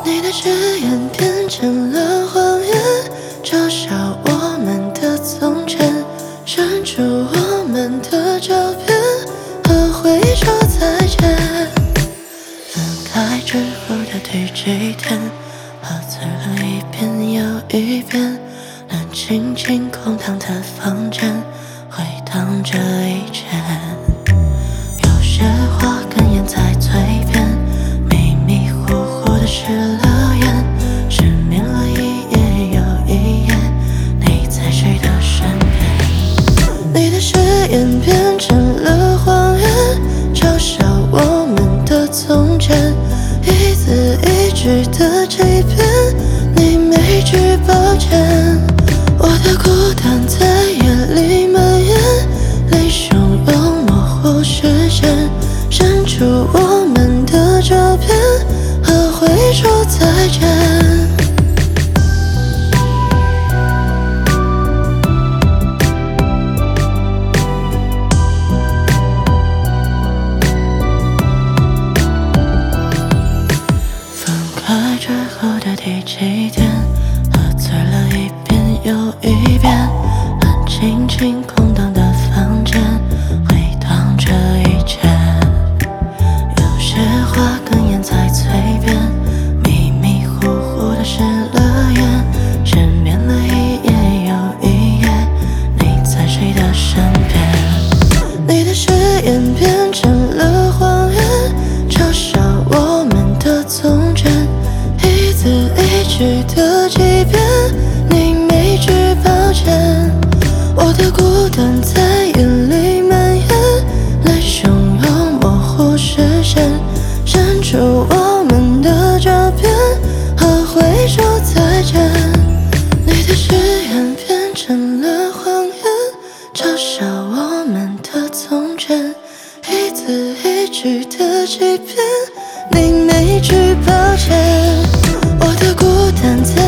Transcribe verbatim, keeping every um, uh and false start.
你的誓言变成了谎言，嘲笑我们的从前，删除我们的照片和回说再见。分开之后的第几天，喝醉了一遍又一遍，冷清清空荡的房间，回荡着以前。有些话哽咽在嘴边，迷迷糊糊的失了言，失眠了一夜又一夜，你在谁的身边？你的誓言变成了谎言，嘲笑我们的从前，一字一句的欺骗，你没句抱歉。我的孤单在夜里蔓延，泪汹涌模糊视线，删除我们的照片和回说再见。之后的第几天，喝醉了一遍又一遍，冷清清空荡的房间，回荡着以前。有些话哽咽在嘴边，迷迷糊糊的失了言，失眠了一夜又一夜，你在谁的身边？你的誓言变成了谎言，嘲笑我们的从前，一字一句的欺骗，你没句抱歉。我的孤单在眼里蔓延，泪汹涌模糊视线，删除我们的照片和回说再见。你的誓言变成了谎言，嘲笑我们的从前，一字一句的欺骗，你没句抱歉。我的孤单在